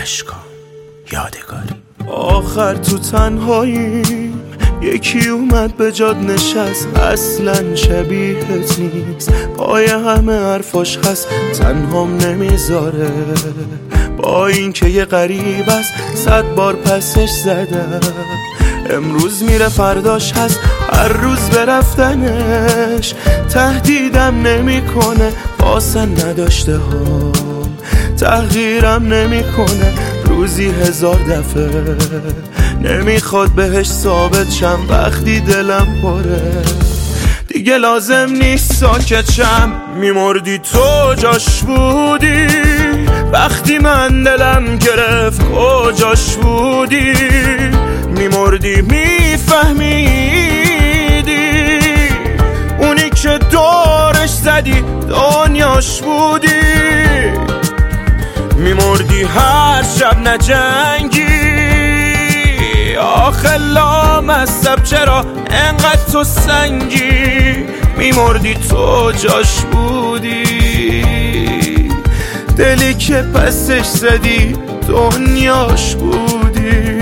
اشکام یادگاری. آخر تو تنهاییم، یکی اومد به جاد نشست، اصلا شبیهت نیست، پای همه حرفاش هست، تنهام نمیذاره، با این که یه غریب است 100 بار پسش زدم، امروز میره فرداش هست، هر روز به رفتنش تهدیدم نمیکنه، واسه نداشته ها تغییرم نمیکنه، روزی 1000 دفعه نمیخواد بهش ثابت شم، وقتی دلم پره دیگه لازم نیست ساکت شم، میمردی تو جاش بودی، وقتی من دلم گرفت کجاش بودی، میمردی میفهمیدی، اونی که دورش زدی دنیاش بودی، میمردی هر شب نجنگی، آخه لامصب چرا انقدر تو سنگی، میمردی تو جاش بودی، دلی که پسش زدی دنیاش بودی.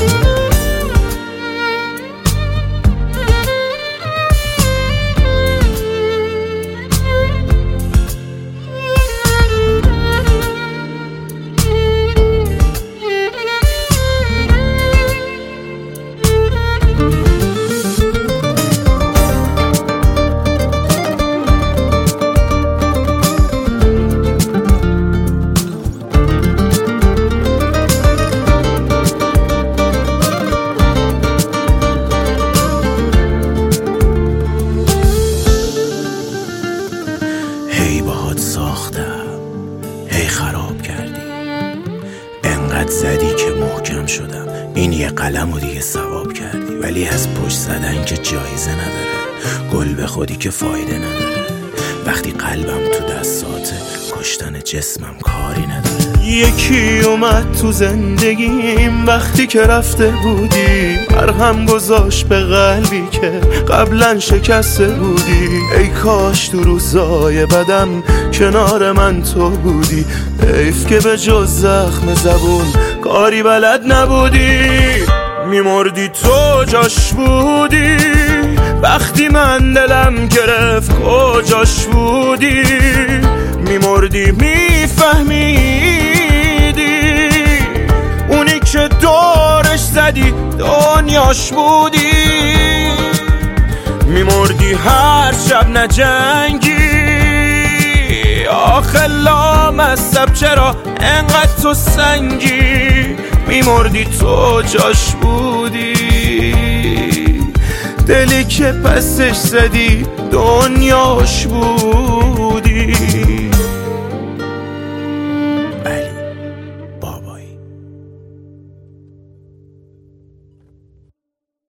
هی باهات ساختم، هی خراب کردی، انقدر زدی که محکم شدم، این یه قلم و دیگه ثواب کردی، ولی از پشت زدن که جایزه نداره، گل به خودی که فایده نداره، وقتی قلبم تو دستاته کشتن جسمم کاری نداره. یکی اومد تو زندگیم وقتی که رفته بودی، مرهم گذاشت به قلبی که قبلا شکسته بودی، ای کاش تو روزای بدم کنار من تو بودی، حیف که به جز زخم زبون کاری بلد نبودی، میمردی تو جاش بودی، وقتی من دلم گرفت کجاش بودی، میمردی میفهمیدی، اونی که دورش زدی دنیاش بودی، میمردی هر شب نجنگی، آخه لامصب چرا انقدر تو سنگی، میمردی تو جاش بودی، دلی که پسش زدی دنیاش بود.